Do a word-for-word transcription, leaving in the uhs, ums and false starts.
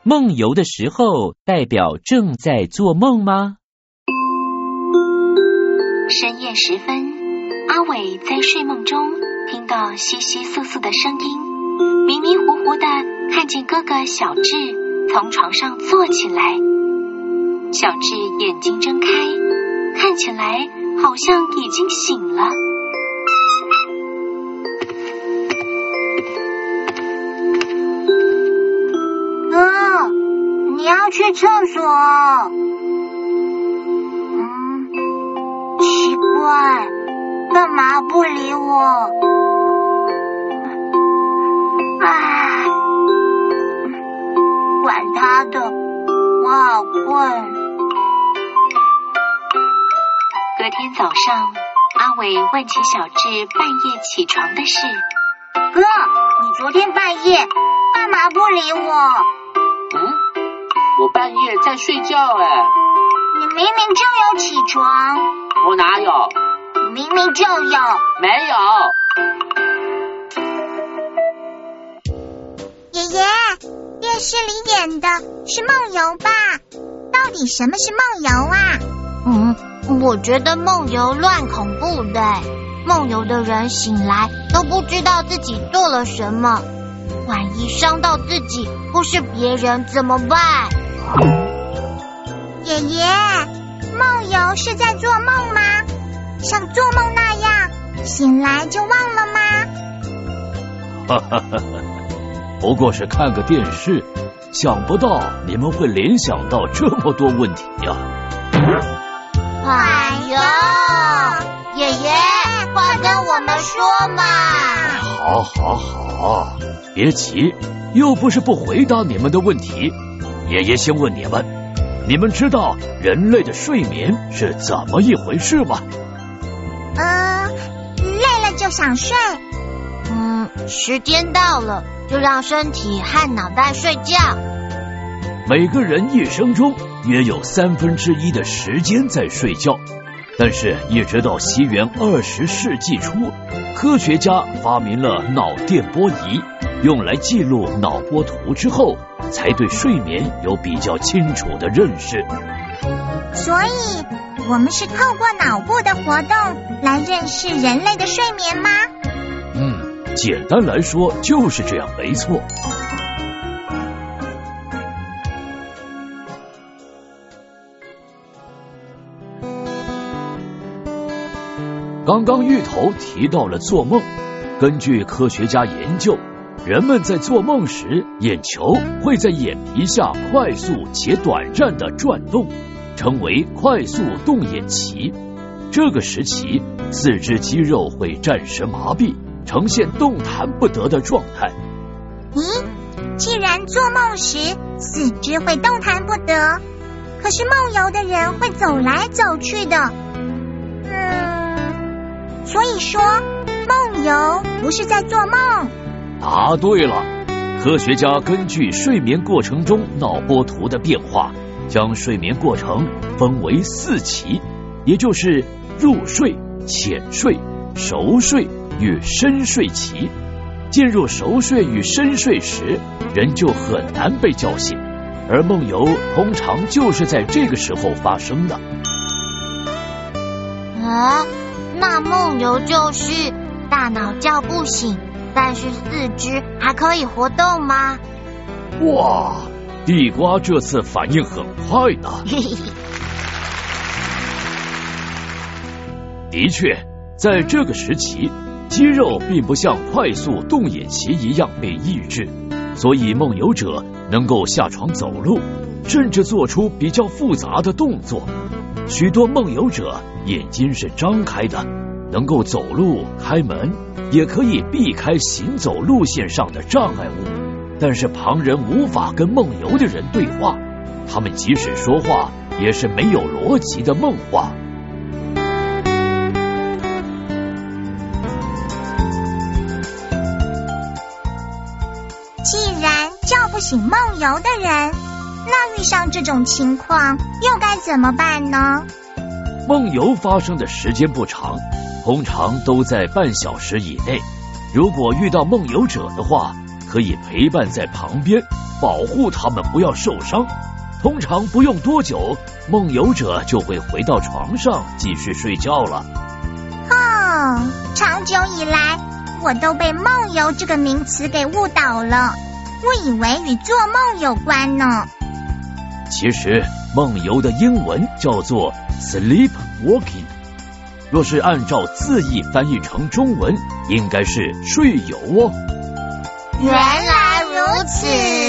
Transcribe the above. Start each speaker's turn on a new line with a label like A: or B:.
A: 梦游的时候代表正在做梦吗？
B: 深夜时分，阿伟在睡梦中听到窸窸窣窣的声音，迷迷糊糊的看见哥哥小智从床上坐起来。小智眼睛睁开，看起来好像已经醒了。
C: 哥，你要去厕所？嗯，奇怪，干嘛不理我？唉，管他的，我好困。
B: 隔天早上，阿伟问起小智半夜起床的事。
C: 哥，你昨天半夜干嘛不理我？
D: 嗯，我半夜在睡觉哎。
C: 你明明就有起床。
D: 我哪有？
C: 明明就有。
D: 没有。
E: 爷爷，电视里演的是梦游吧？到底什么是梦游啊？
F: 嗯，我觉得梦游乱恐怖的。梦游的人醒来都不知道自己做了什么，万一伤到自己或是别人怎么办？
E: 爷爷，梦游是在做梦吗？像做梦那样，醒来就忘了吗？
G: 哈哈哈哈，不过是看个电视，想不到你们会联想到这么多问题呀！
F: 哎呦，爷爷，快跟我们说嘛！
G: 好，好，好，别急，又不是不回答你们的问题。爷爷先问你们，你们知道人类的睡眠是怎么一回事吗？
E: 呃，累了就想睡。
F: 嗯，时间到了，就让身体和脑袋睡觉。
G: 每个人一生中约有三分之一的时间在睡觉，但是一直到西元二十世纪初，科学家发明了脑电波仪，用来记录脑波图之后，才对睡眠有比较清楚的认识。
E: 所以我们是透过脑部的活动来认识人类的睡眠吗？
G: 嗯，简单来说就是这样，没错。刚刚芋头提到了做梦，根据科学家研究，人们在做梦时，眼球会在眼皮下快速且短暂的转动，称为快速动眼期。这个时期，四肢肌肉会暂时麻痹，呈现动弹不得的状态。
E: 咦，既然做梦时四肢会动弹不得，可是梦游的人会走来走去的。嗯，所以说梦游不是在做梦。
G: 答对了，科学家根据睡眠过程中脑波图的变化，将睡眠过程分为四期，也就是入睡、浅睡、熟睡与深睡期。进入熟睡与深睡时，人就很难被叫醒，而梦游通常就是在这个时候发生的。
F: 啊，那梦游就是大脑叫不醒，但是四肢还可以活动吗？
G: 哇，地瓜这次反应很快呢。的确，在这个时期，肌肉并不像快速动眼期一样被抑制，所以梦游者能够下床走路，甚至做出比较复杂的动作。许多梦游者眼睛是张开的，能够走路、开门，也可以避开行走路线上的障碍物。但是旁人无法跟梦游的人对话，他们即使说话，也是没有逻辑的梦话。
E: 既然叫不醒梦游的人，那遇上这种情况又该怎么办呢？
G: 梦游发生的时间不长，通常都在半小时以内。如果遇到梦游者的话，可以陪伴在旁边， 保护他们不要受伤。通常不用多久，梦游者就会回到床上继续睡觉了。
E: 哦，长久以来，我都被梦游这个名词给误导了，我以为与做梦有关呢。
G: 其实梦游的英文叫做 sleepwalking， 若是按照字义翻译成中文，应该是睡游哦。
F: 原来如此。